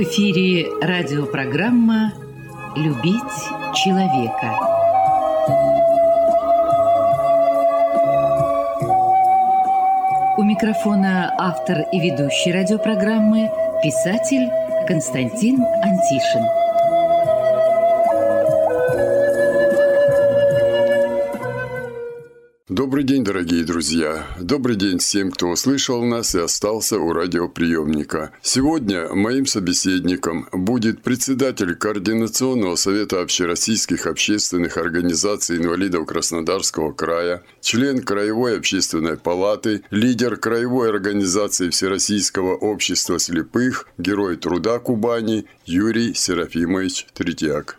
эфире радиопрограмма «Любить человека». У микрофона автор и ведущий радиопрограммы, писатель Константин Антишин. Добрый день, дорогие друзья! Добрый день всем, кто услышал нас и остался у радиоприемника. Сегодня моим собеседником будет председатель Координационного совета общероссийских общественных организаций инвалидов Краснодарского края, член Краевой общественной палаты, лидер Краевой организации Всероссийского общества слепых, Герой труда Кубани Юрий Серафимович Третьяк.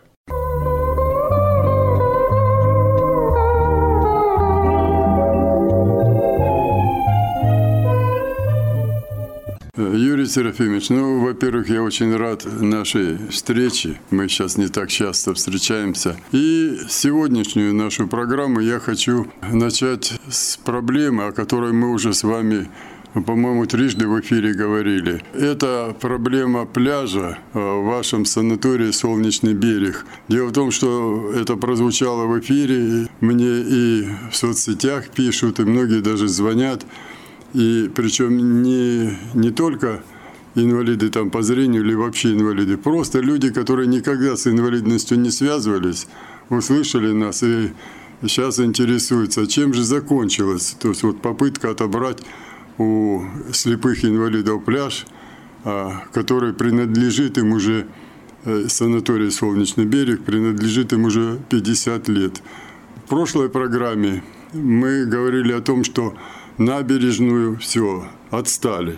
Юрий Серафимович, во-первых, я очень рад нашей встрече. Мы сейчас не так часто встречаемся. И сегодняшнюю нашу программу я хочу начать с проблемы, о которой мы уже с вами, по-моему, трижды в эфире говорили. Это проблема пляжа в вашем санатории «Солнечный берег». Дело в том, что это прозвучало в эфире, мне и в соцсетях пишут, и многие даже звонят. И причем не только инвалиды там по зрению или вообще инвалиды, просто люди, которые никогда с инвалидностью не связывались, услышали нас и сейчас интересуются, чем же закончилось. То есть вот попытка отобрать у слепых инвалидов пляж, который принадлежит им уже, санаторий «Солнечный берег», принадлежит им уже 50 лет. В прошлой программе мы говорили о том, что набережную все, отстали,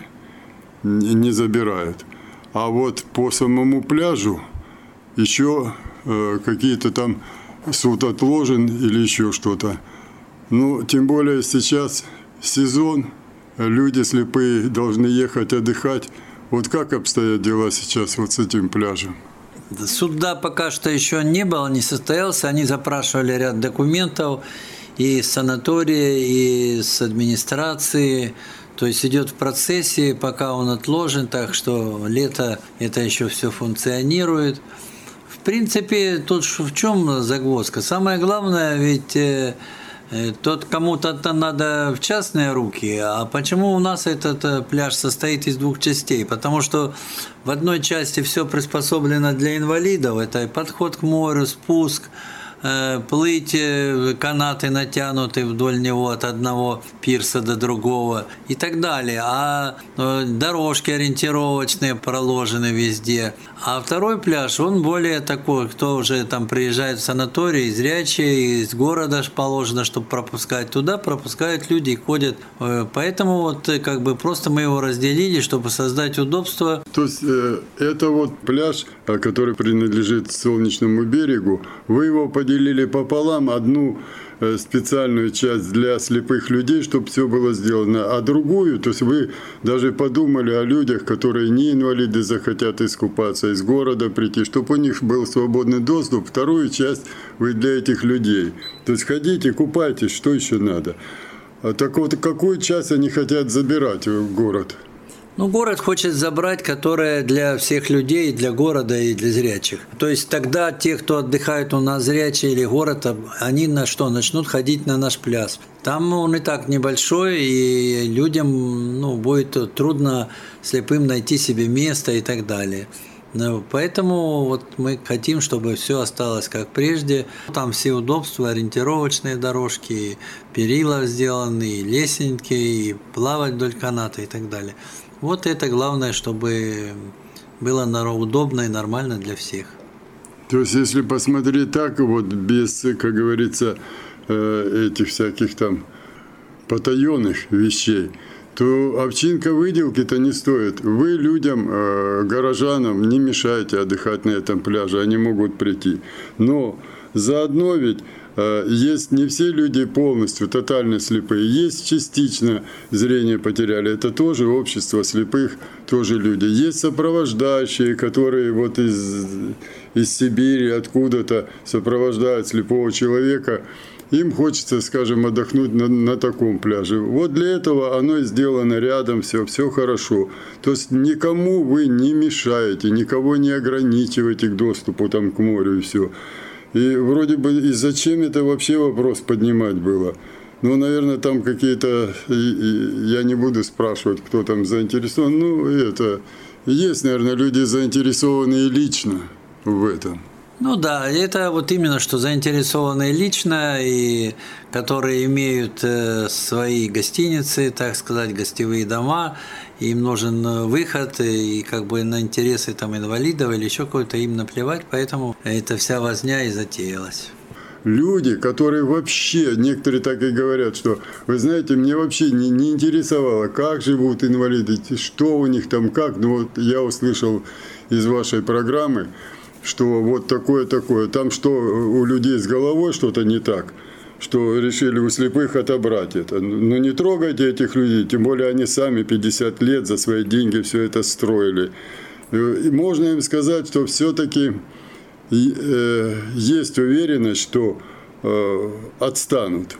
не забирают. А вот по самому пляжу еще какие-то там суд отложен или еще что-то. Ну, тем более сейчас сезон, люди слепые должны ехать отдыхать. Вот как обстоят дела сейчас вот с этим пляжем? Суда пока что еще не было, не состоялся. Они запрашивали ряд документов и с санатория, и с администрации. То есть идет в процессе, пока он отложен, так что лето это еще все функционирует. В принципе, тут в чем загвоздка? Самое главное, ведь тот кому-то надо в частные руки. А почему у нас этот пляж состоит из двух частей? Потому что в одной части все приспособлено для инвалидов. Это подход к морю, спуск, плыть, канаты натянуты вдоль него от одного пирса до другого и так далее. А дорожки ориентировочные проложены везде. А второй пляж, он более такой, кто уже там приезжает в санаторий, зрячие, из города положено, чтобы пропускать туда, пропускают люди и ходят. Поэтому вот как бы просто мы его разделили, чтобы создать удобство. То есть это вот пляж, который принадлежит Солнечному берегу, вы его поделили пополам, одну специальную часть для слепых людей, чтобы все было сделано, а другую, то есть вы даже подумали о людях, которые не инвалиды, захотят искупаться, из города прийти, чтобы у них был свободный доступ, вторую часть вы для этих людей. То есть ходите, купайтесь, что еще надо. Так вот, какую часть они хотят забирать в город? Ну, город хочет забрать, которая для всех людей, для города и для зрячих. То есть тогда те, кто отдыхает у нас зрячие или город, они начнут ходить на наш пляж. Там он и так небольшой, и людям будет трудно слепым найти себе место и так далее. Поэтому вот мы хотим, чтобы все осталось как прежде. Там все удобства, ориентировочные дорожки, и перила сделаны, и лесенки, и плавать вдоль каната и так далее. Вот это главное, чтобы было удобно и нормально для всех. То есть, если посмотреть так, вот без, как говорится, этих всяких там потаенных вещей, то овчинка выделки-то не стоит. Вы людям, горожанам, не мешаете отдыхать на этом пляже, они могут прийти. Но заодно ведь есть не все люди полностью тотально слепые, есть частично зрение потеряли. Это тоже общество слепых, тоже люди. Есть сопровождающие, которые вот из Сибири откуда-то сопровождают слепого человека. им хочется, скажем, отдохнуть на таком пляже. Вот для этого оно и сделано рядом, все хорошо. То есть никому вы не мешаете, никого не ограничиваете к доступу там, к морю и все. И вроде бы, и зачем это вообще вопрос поднимать было? Ну, наверное, там какие-то, я не буду спрашивать, кто там заинтересован, ну, это, есть, наверное, люди заинтересованные лично в этом. Ну да, это вот именно что заинтересованные лично, и которые имеют свои гостиницы, так сказать, гостевые дома, им нужен выход, и как бы на интересы там инвалидов или еще какой-то им наплевать, поэтому эта вся возня и затеялась. Люди, которые вообще, некоторые так и говорят, что, вы знаете, мне вообще не интересовало, как живут инвалиды, что у них там, как. Ну вот я услышал из вашей программы, что вот такое. Там что, у людей с головой что-то не так, что решили у слепых отобрать это. Ну не трогайте этих людей, тем более они сами 50 лет за свои деньги все это строили. И можно им сказать, что все-таки есть уверенность, что отстанут.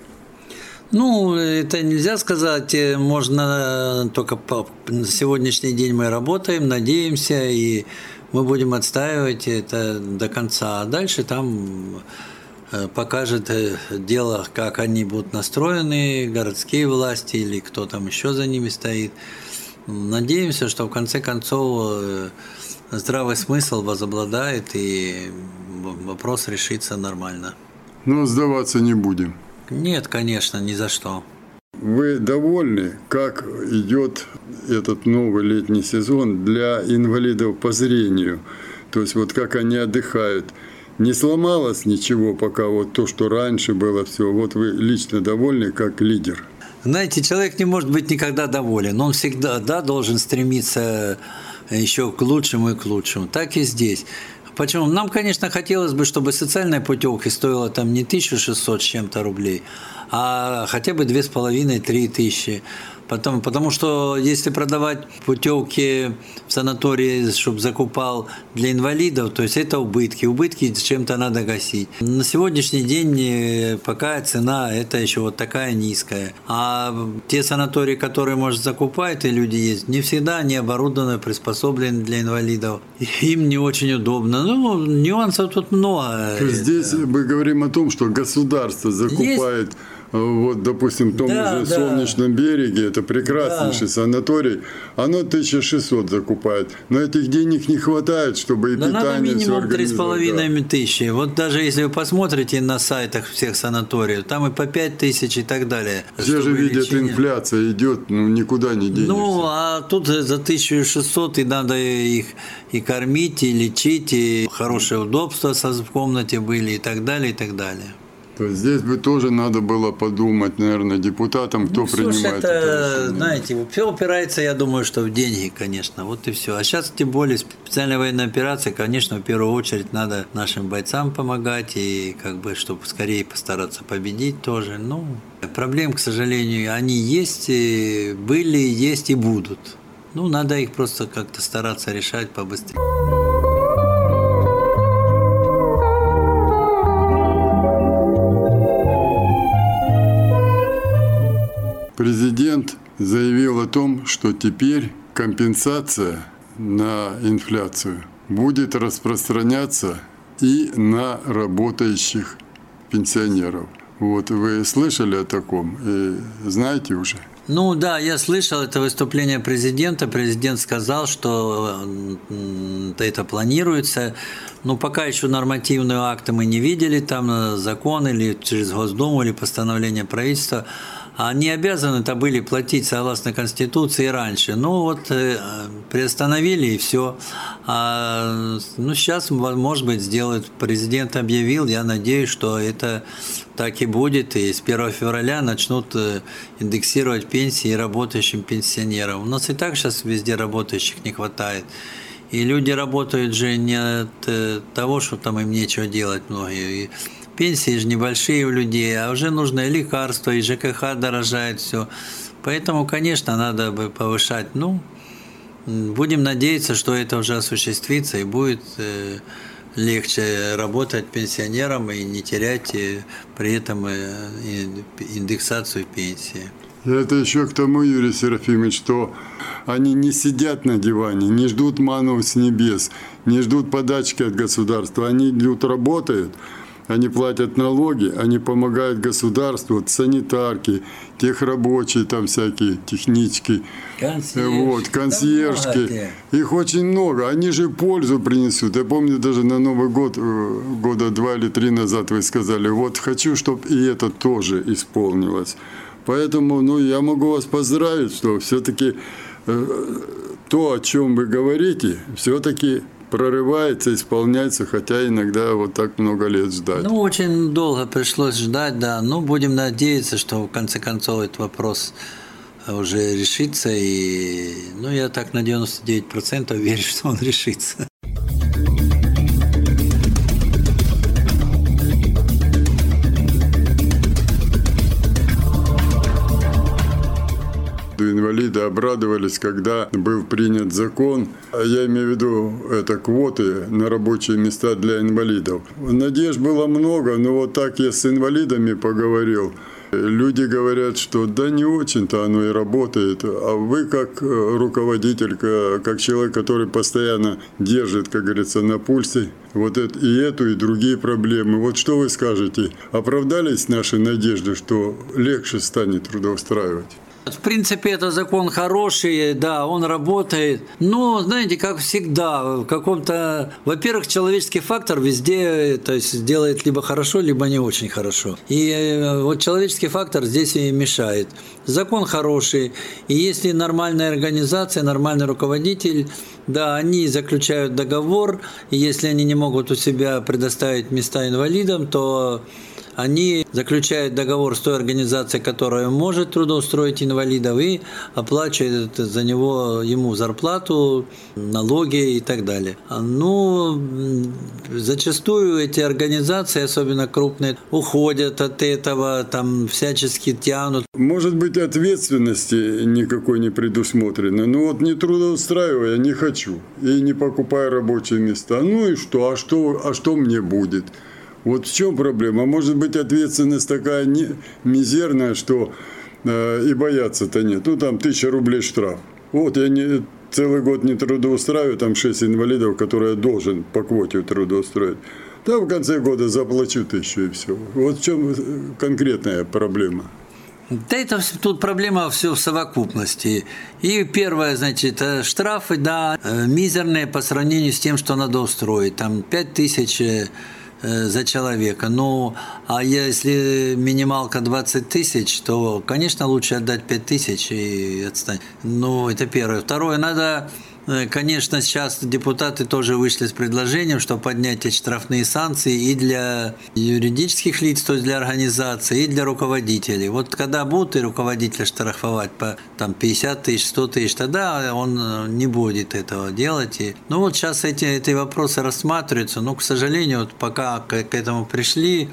Ну, это нельзя сказать, можно только на сегодняшний день мы работаем, надеемся, и мы будем отстаивать это до конца. А дальше там покажет дело, как они будут настроены, городские власти или кто там еще за ними стоит. Надеемся, что в конце концов здравый смысл возобладает и вопрос решится нормально. Но сдаваться не будем. Нет, конечно, ни за что. Вы довольны, как идет этот новый летний сезон для инвалидов по зрению? То есть вот как они отдыхают? Не сломалось ничего пока, вот то, что раньше было все? Вот вы лично довольны как лидер? Знаете, человек не может быть никогда доволен. Он всегда должен стремиться еще к лучшему и к лучшему. Так и здесь. Почему? Нам, конечно, хотелось бы, чтобы социальная путевка стоила там не 1600 с чем-то рублей, а хотя бы 2500-3 тысячи. Потому что если продавать путевки в санатории, чтобы закупал для инвалидов, то есть это убытки. Убытки чем-то надо гасить. На сегодняшний день пока цена это еще вот такая низкая. А те санатории, которые, может, закупают, и люди есть, не всегда они оборудованы, приспособлены для инвалидов. Им не очень удобно. Ну, нюансов тут много. Здесь мы говорим о том, что государство закупает... Вот, допустим, в том же Солнечном береге, это прекраснейший санаторий, оно 1600 закупает. Но этих денег не хватает, чтобы и питание все организовать. Надо минимум 3500. Вот даже если вы посмотрите на сайтах всех санаториев, там и по 5000 и так далее. Все же видят, инфляция идет, ну никуда не денешься. Ну, а тут за 1600 и надо их и кормить, и лечить, и хорошее удобство в комнате были, и так далее, и так далее. То есть здесь бы тоже надо было подумать, наверное, депутатам, кто принимает это решение. Знаете, все упирается, я думаю, что в деньги, конечно, вот и все. А сейчас, тем более, специальная военная операция, конечно, в первую очередь надо нашим бойцам помогать, и как бы, чтобы скорее постараться победить тоже. Ну, проблем, к сожалению, они есть, были, есть и будут. Ну, надо их просто как-то стараться решать побыстрее. Президент заявил о том, что теперь компенсация на инфляцию будет распространяться и на работающих пенсионеров. Вот вы слышали о таком и знаете уже? Ну да, я слышал это выступление президента. Президент сказал, что это планируется. Но пока еще нормативные акты мы не видели, там закон или через Госдуму, или постановление правительства. Они обязаны это были платить согласно Конституции раньше. Ну вот приостановили и все. Сейчас, может быть, сделают. Президент объявил, я надеюсь, что это так и будет. И с 1 февраля начнут индексировать пенсии работающим пенсионерам. У нас и так сейчас везде работающих не хватает. И люди работают же не от того, что там им нечего делать многие. И пенсии же небольшие у людей, а уже нужно и лекарства, и ЖКХ дорожает, все. Поэтому, конечно, надо бы повышать. Ну, будем надеяться, что это уже осуществится и будет легче работать пенсионерам и не терять при этом индексацию пенсии. Это еще к тому, Юрий Серафимович, что они не сидят на диване, не ждут ману с небес, не ждут подачки от государства. Они идут, работают, они платят налоги, они помогают государству, вот, санитарки, техрабочие, там всякие технички, консьержки. Их очень много. Они же пользу принесут. Я помню, даже на Новый год, года 2 или 3 назад вы сказали, вот хочу, чтобы и это тоже исполнилось. Поэтому я могу вас поздравить, что все-таки то, о чем вы говорите, все-таки прорывается, исполняется, хотя иногда вот так много лет ждать. Очень долго пришлось ждать, да. Будем надеяться, что в конце концов этот вопрос уже решится. И, я так на 99% верю, что он решится. Инвалиды обрадовались, когда был принят закон, я имею в виду это квоты на рабочие места для инвалидов. Надежд было много, но вот так я с инвалидами поговорил. Люди говорят, что да не очень-то оно и работает, а вы как руководитель, как человек, который постоянно держит, как говорится, на пульсе вот эту и другие проблемы. Вот что вы скажете? Оправдались наши надежды, что легче станет трудоустраивать? В принципе, это закон хороший, да, он работает. Но, знаете, как всегда, в каком-то... Во-первых, человеческий фактор везде, то есть, делает либо хорошо, либо не очень хорошо. И вот человеческий фактор здесь и мешает. Закон хороший, и если нормальная организация, нормальный руководитель, да, они заключают договор, и если они не могут у себя предоставить места инвалидам, то они заключают договор с той организацией, которая может трудоустроить инвалидов, и оплачивает за него ему зарплату, налоги и так далее. Зачастую эти организации, особенно крупные, уходят от этого, там всячески тянут. Может быть, ответственности никакой не предусмотрено. Не трудоустраивая, не хочу. И не покупаю рабочие места. И что? А что мне будет? Вот в чем проблема? Может быть, ответственность такая мизерная, что и бояться-то нет. Там 1000 рублей штраф. Вот я целый год не трудоустраиваю, там 6 инвалидов, которые я должен по квоте трудоустроить. В конце года заплачу 1000 и все. Вот в чем конкретная проблема. Да, тут проблема все в совокупности. И первое, значит, штрафы, да, мизерные по сравнению с тем, что надо устроить. Там 5000 за человека. А если минималка 20 тысяч, то, конечно, лучше отдать 5000 и отстать. Это первое. Второе, надо... Конечно, сейчас депутаты тоже вышли с предложением, что поднять эти штрафные санкции и для юридических лиц, то есть для организаций, и для руководителей. Вот когда будут и руководителя штрафовать по 50 тысяч, 100 тысяч, тогда он не будет этого делать. Сейчас эти вопросы рассматриваются, но, к сожалению, пока к этому пришли,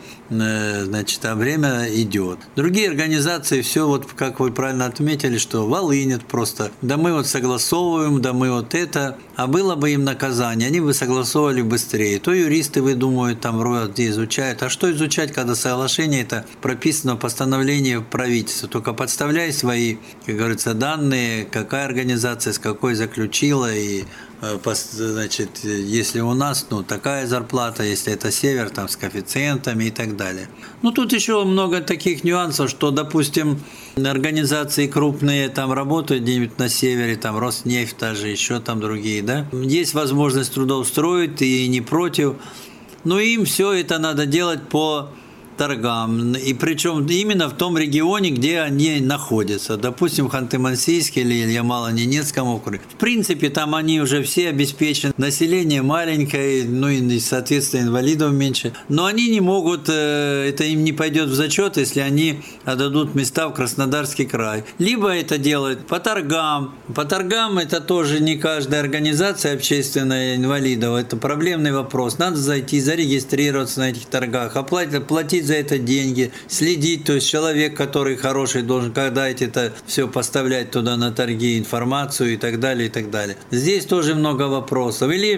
а время идет. Другие организации все, как вы правильно отметили, что волынят просто. Да мы согласовываем, да мы это, а было бы им наказание, они бы согласовывали быстрее. То юристы выдумывают, вроде изучают. А что изучать, когда соглашение это прописано в постановлении правительства? Только подставляй свои, как говорится, данные, какая организация с какой заключила, и значит, если у нас такая зарплата, если это север, с коэффициентами и так далее. Тут еще много таких нюансов, что, допустим, организации крупные работают где-нибудь на севере, Роснефть, даже еще другие, да. Есть возможность трудоустроить, и не против, но им все это надо делать по торгам, и причем именно в том регионе, где они находятся. Допустим, в Ханты-Мансийске или Ямало-Ненецком округе. В принципе, там они уже все обеспечены. Население маленькое, и, соответственно, инвалидов меньше. Но они не могут, это им не пойдет в зачет, если они отдадут места в Краснодарский край. Либо это делают по торгам. По торгам это тоже не каждая организация общественная инвалидов. Это проблемный вопрос. Надо зайти, зарегистрироваться на этих торгах, платить за это деньги, следить, то есть человек, который хороший, должен когда это все поставлять туда на торги, информацию и так далее, и так далее. Здесь тоже много вопросов. Или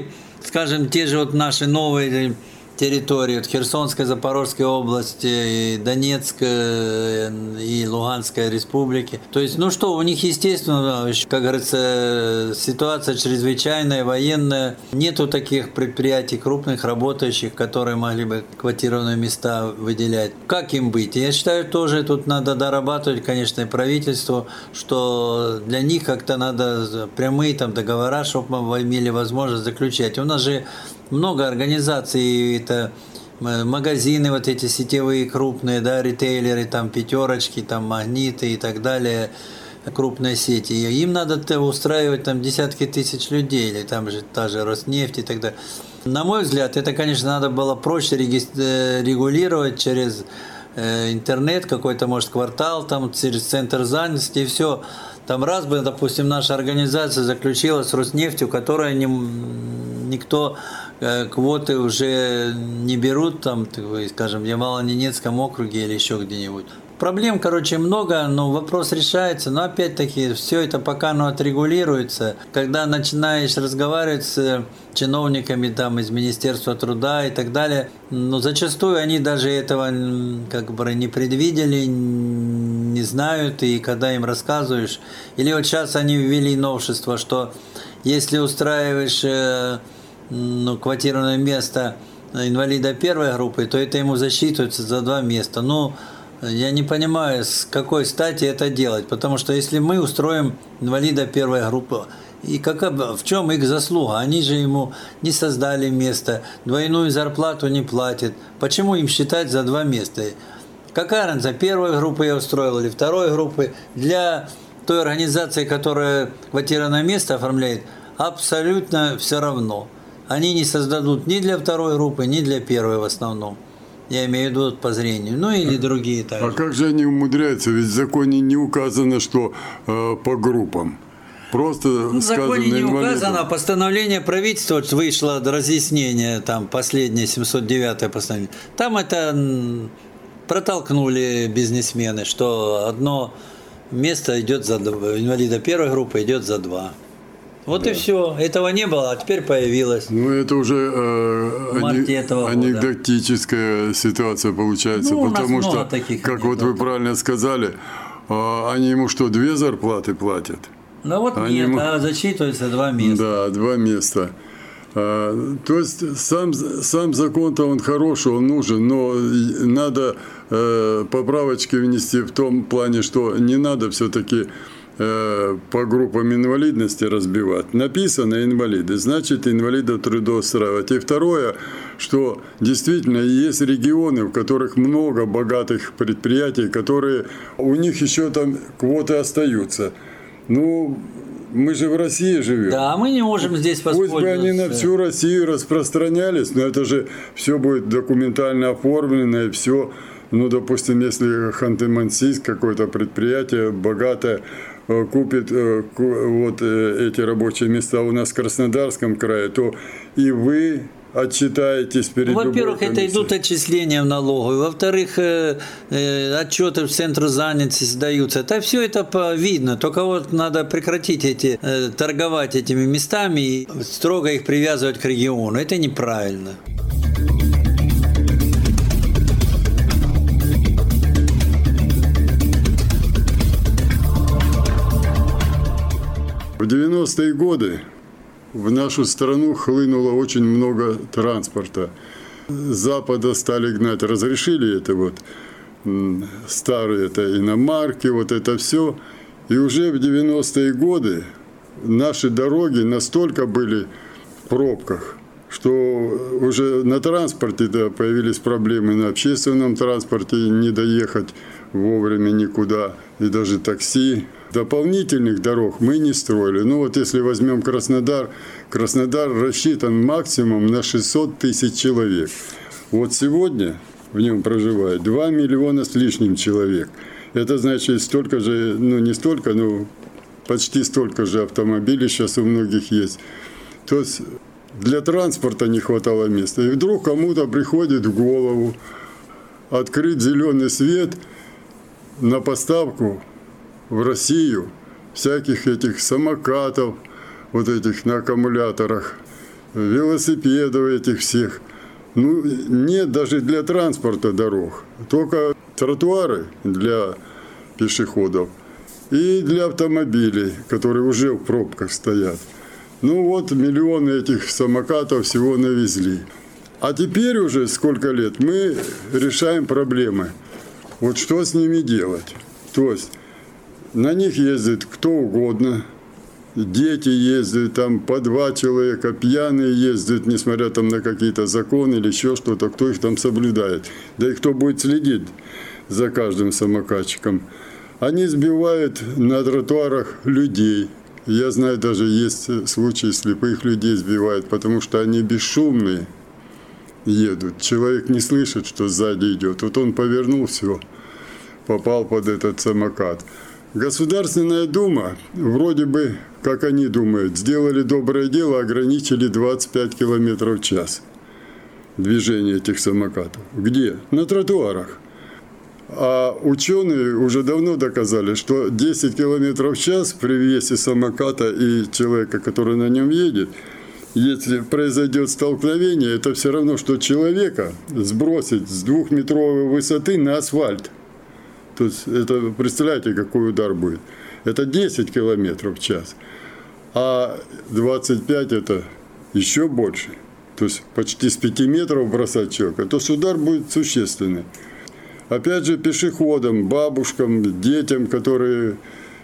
скажем, те же вот наши новые территории, вот Херсонской, Запорожской области, и Донецкой, и Луганской республики. То есть, ну что, у них, естественно, как говорится, ситуация чрезвычайная, военная. Нету таких предприятий крупных, работающих, которые могли бы квотированные места выделять. Как им быть? Я считаю, тоже тут надо дорабатывать, конечно, и правительству, что для них как-то надо прямые там договора, чтобы мы имели возможность заключать. У нас же много организаций, это магазины вот эти сетевые крупные, да, ритейлеры, там пятерочки, там магниты и так далее, крупные сети. И им надо устраивать там десятки тысяч людей, или там же та же Роснефть и так далее. На мой взгляд, это, конечно, надо было проще регулировать через интернет, какой-то, может, квартал, там, через центр занятости, и все. Там раз бы, допустим, наша организация заключила с Роснефтью, которая никто квоты уже не берут, там, скажем, в Ямало-Ненецком округе или еще где-нибудь. Проблем, короче, много, но вопрос решается. Но опять-таки, все это пока отрегулируется. Когда начинаешь разговаривать с чиновниками там, из Министерства труда и так далее, но зачастую они даже этого как бы не предвидели, не знают, и когда им рассказываешь. Или вот сейчас они ввели новшество, что если устраиваешь квотированное место инвалида первой группы, то это ему засчитывается за 2 места. Ну, я не понимаю, с какой стати это делать, потому что если мы устроим инвалида первой группы, и в чем их заслуга? Они же ему не создали место, двойную зарплату не платят. Почему им считать за 2 места? Какая разница, первой группы я устроил или второй группы? Для той организации, которая квотированное место оформляет, абсолютно все равно. Они не создадут ни для второй группы, ни для первой в основном. Я имею в виду по зрению. Ну или другие также. А как же они умудряются? Ведь в законе не указано, что по группам. Просто в законе не указано, а постановление правительства вышло разъяснение, там последнее 709 постановление. Там это протолкнули бизнесмены, что одно место идет за инвалида первой группы, идет за 2. Вот да. И все. Этого не было, а теперь появилось. Ну, это уже анекдотическая ситуация получается. Ну, потому что, как вот вы правильно сказали, они ему что, 2 зарплаты платят? Ну вот нет, зачитывается 2 места. Да, 2 места. То есть сам закон-то он хороший, он нужен, но надо поправочки внести в том плане, что не надо все-таки по группам инвалидности разбивать. Написано инвалиды, значит инвалидов трудоустраивать. И второе, что действительно есть регионы, в которых много богатых предприятий, которые у них еще там квоты остаются. Ну, мы же в России живем. Да, мы не можем здесь воспользоваться. Пусть бы они на всю Россию распространялись, но это же все будет документально оформлено и все. Ну, допустим, если Ханты-Мансийск, какое-то предприятие богатое, купит вот эти рабочие места у нас в Краснодарском крае, то и вы отчитаетесь перед любой комиссией. Во-первых, это идут отчисления в налоговую. Во-вторых, отчеты в центр занятости сдаются. Это все это видно. Только вот надо прекратить торговать этими местами и строго их привязывать к региону. Это неправильно. В 90-е годы в нашу страну хлынуло очень много транспорта. С Запада стали гнать, разрешили это вот старые это иномарки, вот это все. И уже в 90-е годы наши дороги настолько были в пробках, что уже на транспорте появились проблемы, на общественном транспорте не доехать вовремя никуда, и даже такси. Дополнительных дорог мы не строили. Ну вот если возьмем Краснодар, Краснодар рассчитан максимум на 600 тысяч человек. Вот сегодня в нем проживает 2 миллиона с лишним человек. Это значит столько же, ну не столько, но почти столько же автомобилей сейчас у многих есть. То есть для транспорта не хватало места. И вдруг кому-то приходит в голову открыть зеленый свет на поставку в Россию всяких этих самокатов, вот этих на аккумуляторах, велосипедов этих всех. Ну, нет даже для транспорта дорог. Только тротуары для пешеходов и для автомобилей, которые уже в пробках стоят. Ну вот, миллионы этих самокатов всего навезли. А теперь уже сколько лет мы решаем проблемы. Вот что с ними делать? То есть на них ездит кто угодно. Дети ездят, там по 2 человека, пьяные ездят, несмотря там на какие-то законы или еще что-то, кто их там соблюдает. Да и кто будет следить за каждым самокатчиком. Они сбивают на тротуарах людей. Я знаю, даже есть случаи, слепых людей сбивают, потому что они бесшумные едут. Человек не слышит, что сзади идет. Вот он повернул, все, попал под этот самокат. Государственная Дума, вроде бы, как они думают, сделали доброе дело, ограничили 25 км в час движение этих самокатов. Где? На тротуарах. А ученые уже давно доказали, что 10 км в час при весе самоката и человека, который на нем едет, если произойдет столкновение, это все равно, что человека сбросить с 2-метровой высоты на асфальт. То есть, это, представляете, какой удар будет. Это 10 км в час. А 25 это еще больше. То есть, почти с 5 метров бросать человека. То есть, удар будет существенный. Опять же, пешеходам, бабушкам, детям, которые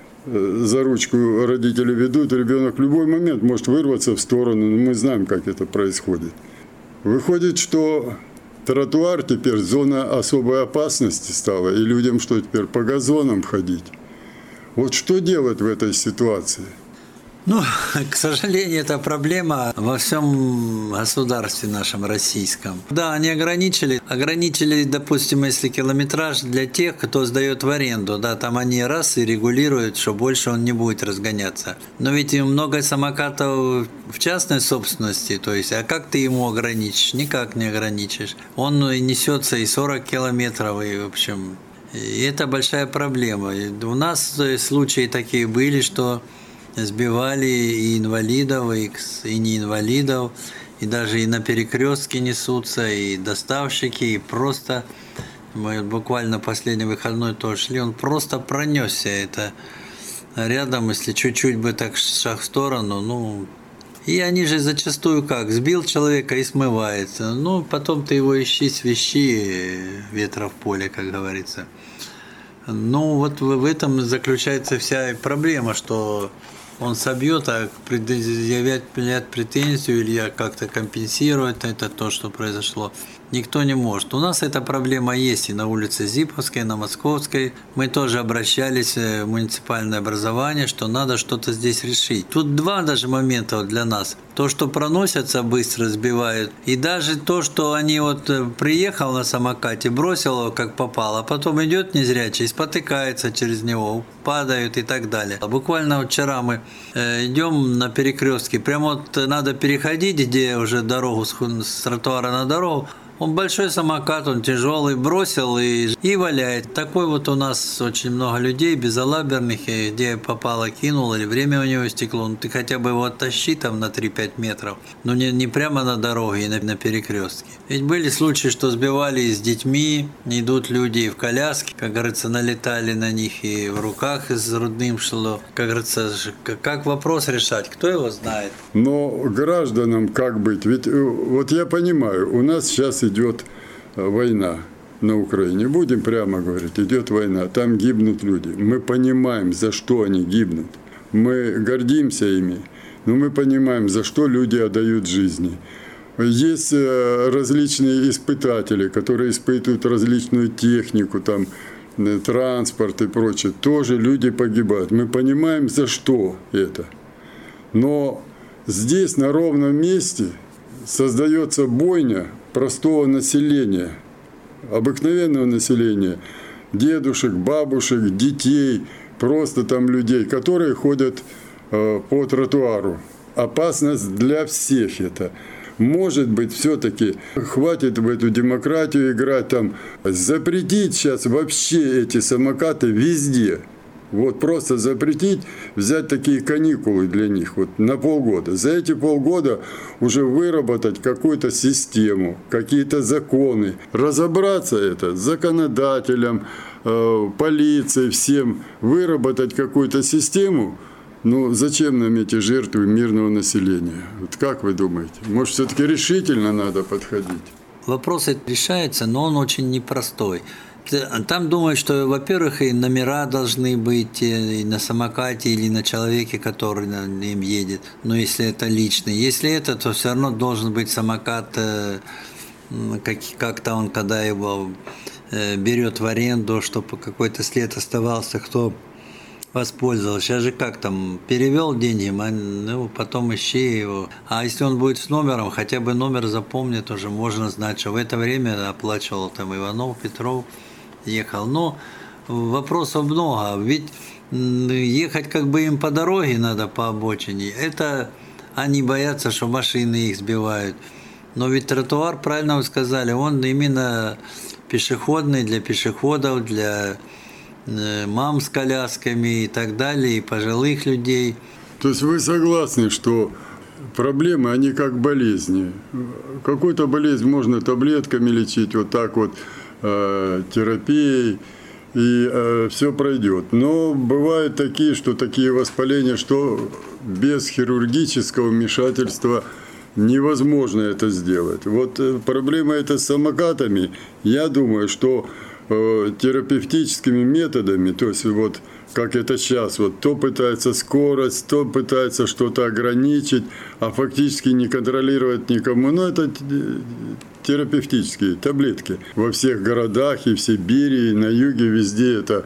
за ручку родители ведут, ребенок в любой момент может вырваться в сторону. Но мы знаем, как это происходит. Выходит, что тротуар теперь зона особой опасности стала, и людям что теперь по газонам ходить? Вот что делать в этой ситуации? Ну, к сожалению, это проблема во всем государстве нашем российском. Да, они ограничили, допустим, если километраж для тех, кто сдает в аренду, да, там они раз и регулируют, что больше он не будет разгоняться. Но ведь много самокатов в частной собственности, то есть, а как ты ему ограничишь? Никак не ограничишь. Он несется и 40 километров, и, в общем, и это большая проблема. И у нас случаи такие были, что сбивали и инвалидов, и не инвалидов, и даже и на перекрестке несутся, и доставщики, и просто, мы буквально последний выходной тоже шли, он просто пронесся это рядом, если чуть-чуть бы так шаг в сторону, ну, и они же зачастую как, сбил человека и смывается, ну, потом ты его ищи, свищи, ветра в поле, как говорится. Ну, вот в этом заключается вся проблема, что он собьет, а предъявлять претензию или как-то компенсировать это то, что произошло, никто не может. У нас эта проблема есть и на улице Зиповской, и на Московской. Мы тоже обращались в муниципальное образование, что надо что-то здесь решить. Тут два даже момента для нас. То, что проносятся, быстро сбивают, и даже то, что они вот приехал на самокате, бросил его как попало, а потом идет незрячий, спотыкается через него, падают и так далее. Буквально вчера мы идем на перекрестке, прямо вот надо переходить, где уже дорогу с тротуара на дорогу. Он большой самокат, он тяжелый, бросил и валяет. Такой вот у нас очень много людей, безалаберных, и где попало, кинул, или время у него истекло. Ну, ты хотя бы его оттащи там на 3-5 метров, но не прямо на дороге и на перекрестке. Ведь были случаи, что сбивали и с детьми, идут люди в коляске, как говорится, налетали на них, и в руках с грудным шло. Как говорится, как вопрос решать, кто его знает? Но гражданам как быть? Ведь вот я понимаю, у нас сейчас идет война на Украине. Будем прямо говорить, идет война, там гибнут люди. Мы понимаем, за что они гибнут. Мы гордимся ими, но мы понимаем, за что люди отдают жизни. Есть различные испытатели, которые испытывают различную технику, там, транспорт и прочее. Тоже люди погибают. Мы понимаем, за что это. Но здесь, на ровном месте, создается бойня простого населения, обыкновенного населения, дедушек, бабушек, детей, просто там людей, которые ходят по тротуару. Опасность для всех это. Может быть, все-таки хватит в эту демократию играть, там, запретить сейчас вообще эти самокаты везде. Вот просто запретить, взять такие каникулы для них вот на полгода. За эти полгода уже выработать какую-то систему, какие-то законы, разобраться это с законодателем, полицией, всем, выработать какую-то систему. Ну, зачем нам эти жертвы мирного населения? Вот как вы думаете? Может, все-таки решительно надо подходить? Вопрос решается, но он очень непростой. Там думают, что, во-первых, и номера должны быть и на самокате или на человеке, который им едет, но если это личный. Если это, то все равно должен быть самокат, как-то он, когда его берет в аренду, чтобы какой-то след оставался, кто воспользовался. Сейчас же как там, перевел деньги, ну, потом ищи его. А если он будет с номером, хотя бы номер запомнит, уже можно знать, что в это время оплачивал там Иванов, Петров, ехал. Но вопросов много. Ведь ехать как бы им по дороге надо, по обочине. Это они боятся, что машины их сбивают. Но ведь тротуар, правильно вы сказали, он именно пешеходный, для пешеходов, для мам с колясками и так далее, и пожилых людей. То есть вы согласны, что проблемы, они как болезни. Какую-то болезнь можно таблетками лечить, вот так вот, терапией, и все пройдет. Но бывают такие воспаления, что без хирургического вмешательства невозможно это сделать. Вот проблема эта с самокатами. Я думаю, что терапевтическими методами, то есть вот как это сейчас, вот то пытается скорость, то пытается что-то ограничить, а фактически не контролировать никому. Но это терапевтические таблетки. Во всех городах, и в Сибири, и на юге, везде это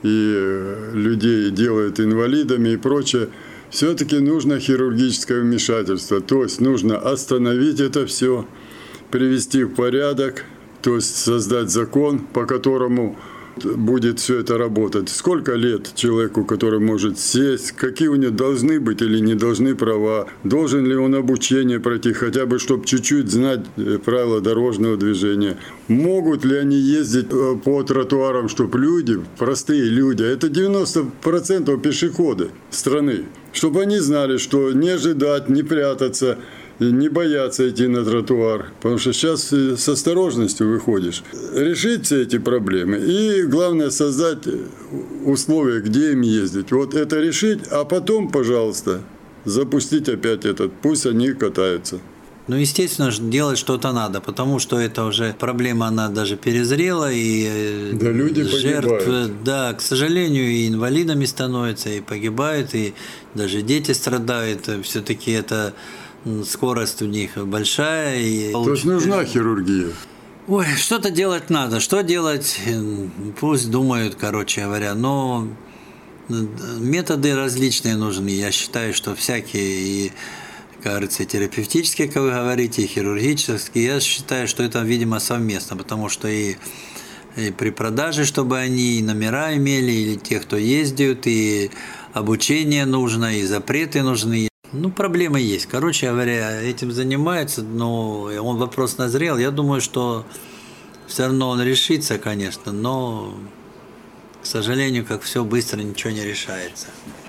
и людей делают инвалидами и прочее. Все-таки нужно хирургическое вмешательство, то есть нужно остановить это все, привести в порядок, то есть создать закон, по которому будет все это работать. Сколько лет человеку, который может сесть, какие у него должны быть или не должны права, должен ли он обучение пройти, хотя бы, чтобы чуть-чуть знать правила дорожного движения. Могут ли они ездить по тротуарам, чтобы люди, простые люди, это 90% пешеходы страны, чтобы они знали, что не ожидать, не прятаться, не бояться идти на тротуар, потому что сейчас с осторожностью выходишь. Решить все эти проблемы и, главное, создать условия, где им ездить. Вот это решить, а потом, пожалуйста, запустить опять пусть они катаются. Ну, естественно, делать что-то надо, потому что это уже проблема, она даже перезрела, и да, люди жертв, погибают. Да, к сожалению, и инвалидами становятся, и погибают, и даже дети страдают. Все-таки это скорость у них большая. И то есть нужна хирургия? Ой, что-то делать надо. Что делать, пусть думают, короче говоря. Но методы различные нужны. Я считаю, что всякие, и, как говорится, терапевтические, как вы говорите, и хирургические. Я считаю, что это, видимо, совместно, потому что и при продаже, чтобы они и номера имели, или те, кто ездят, и обучение нужно, и запреты нужны. Ну, проблемы есть. Короче говоря, этим занимается, но вопрос назрел. Я думаю, что все равно он решится, конечно, но, к сожалению, как все быстро, ничего не решается.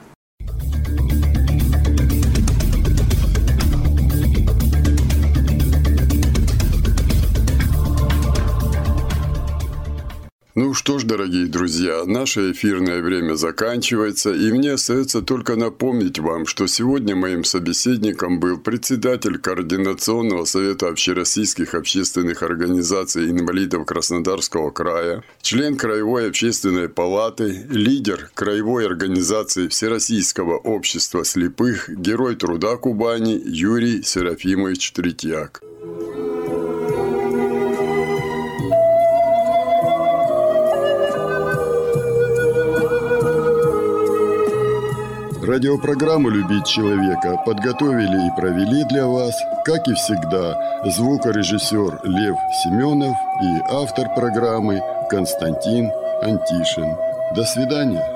Ну что ж, дорогие друзья, наше эфирное время заканчивается, и мне остается только напомнить вам, что сегодня моим собеседником был председатель Координационного совета общероссийских общественных организаций инвалидов Краснодарского края, член Краевой общественной палаты, лидер Краевой организации Всероссийского общества слепых, Герой труда Кубани Юрий Серафимович Третьяк. Радиопрограмму «Любить человека» подготовили и провели для вас, как и всегда, звукорежиссер Лев Семенов и автор программы Константин Антишин. До свидания.